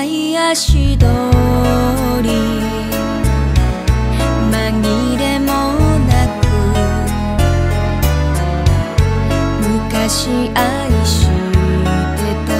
い足取り紛れもなく昔愛してた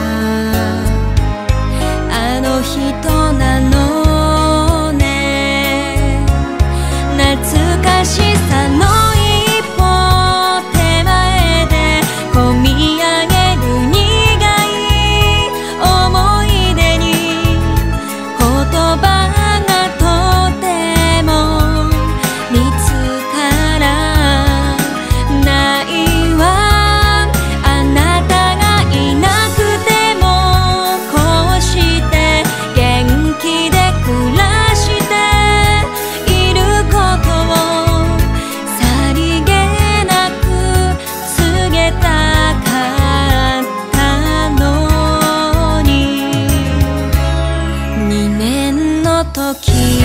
あの人なのね。懐かしさの一歩手前で込み上げる苦い思い出に言葉がとても見つからないわ。あなたがいなくてもこうして元気で暮らしていることをさりげなく告げたかったのに。2年の時